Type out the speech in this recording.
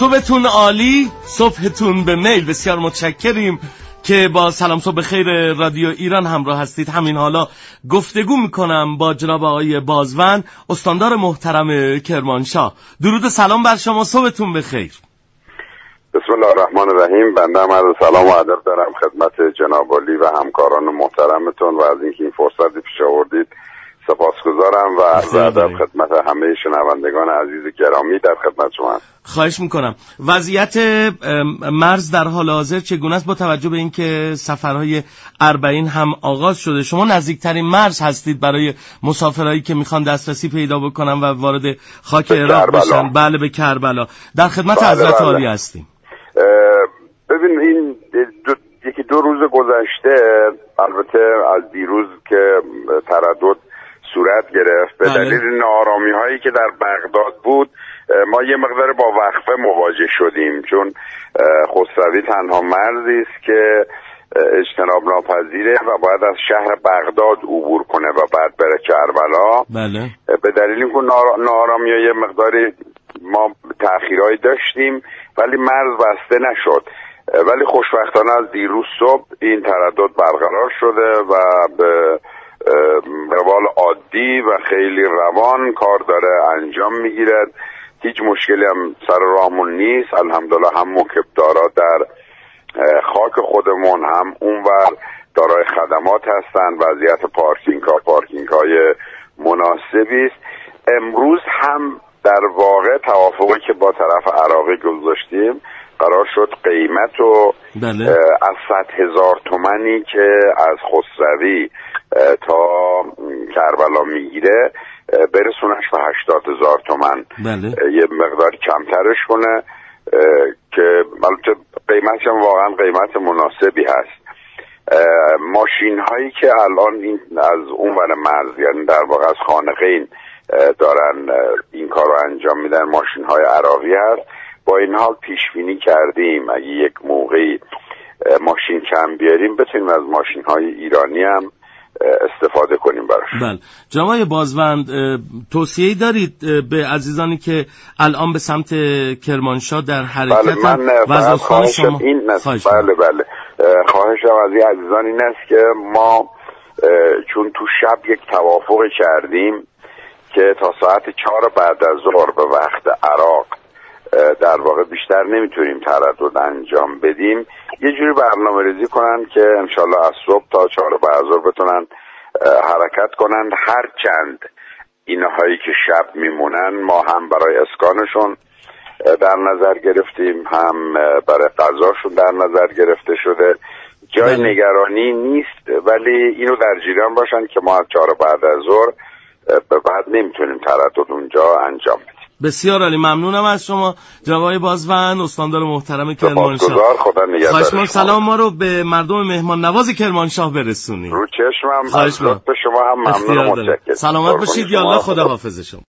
صبحتون عالی، صبحتون به میل. بسیار متشکریم که با سلام صبح خیر رادیو ایران همراه هستید. همین حالا گفتگو میکنم با جناب آقای بازوند، استاندار محترم کرمانشاه. درود و سلام بر شما، صبحتون بخیر. بسم الله الرحمن الرحیم. بنده هم عرض سلام و ادب دارم خدمت جناب عالی و همکاران محترمتون و از اینکه این فرصت پیش آوردید سپاسگزارم و عرض ادب خدمت همه شنوندگان عزیز گرامی در خدمت شما. خواهش میکنم. وضعیت مرز در حال حاضر چگونه است با توجه به اینکه سفرهای اربعین هم آغاز شده؟ شما نزدیکترین مرز هستید برای مسافرایی که میخوان دسترسی پیدا بکنن و وارد خاک عراق بشن. بله، به کربلا. در خدمت حضرت عالی هستیم. ببین، این یکی دو روز گذشته، البته از دیروز که تردد صورت گرفت به دلیل ناآرامی هایی که در بغداد بود، ما یه مقدار با وقفه مواجه شدیم، چون خسروی تنها مرزی است که اجتناب ناپذیره و باید از شهر بغداد عبور کنه و بعد بره کربلا. بله. به دلیل اینکه ناآرامی ها یه مقداری ما تأخیرهایی داشتیم ولی مرز بسته نشد، ولی خوشبختانه از دیروز صبح این تردد برقرار شده و به روال عادی و خیلی روان کار داره انجام میگیرد. هیچ مشکلی هم سر راهمون نیست، الحمدلله. هم موکبدارا در خاک خودمون هم اونور دارای خدمات هستن. وضعیت پارکینگ های مناسبی است. امروز هم در واقع توافقی که با طرف عراقی گذاشتیم قرار شد قیمت رو از 100,000 تومانی که از خسروی تا کربلا میگیره برسونش به 80,000 تومن. یه مقدار کمترش کنه که البته قیمتش هم واقعا قیمت مناسبی هست. ماشین هایی که الان این از اون ور مرز، یعنی در واقع از خانقین دارن این کار رو انجام میدن، ماشین های عراقی هست. با این حال پیش بینی کردیم اگه یک موقعی ماشین کم بیاریم بتونیم از ماشین های ایرانی هم استفاده کنیم براش. بله. جناب بازوند، توصیه‌ای دارید به عزیزانی که الان به سمت کرمانشاه در حرکت؟ بله، خواهشم این است. بله. خواهشم از این عزیزان این است که ما چون تو شب یک توافق کردیم که تا ساعت 4 بعد از ظهر به وقت عراق در واقع بیشتر نمیتونیم تردد انجام بدیم، یه جوری برنامه ریزی کنن که انشالله از صبح تا 4 بعد از ظهر بتونن حرکت کنن. هر چند اینهایی که شب میمونن ما هم برای اسکانشون در نظر گرفتیم، هم برای غذاشون در نظر گرفته شده. جای نگرانی نیست، ولی اینو در جریان باشن که ما از 4 بعد از ظهر به بعد نمیتونیم تردد اونجا انجام بدیم. بسیار عالی، ممنونم از شما جناب بازوند، استاندار محترم کرمانشاه. خدا نگهدار. سلام ما رو به مردم مهمان نواز کرمانشاه برسونید. رو چشمم. از به شما هم ممنون و متشکرم. سلامت باشید. یا الله، خدا حافظ شما.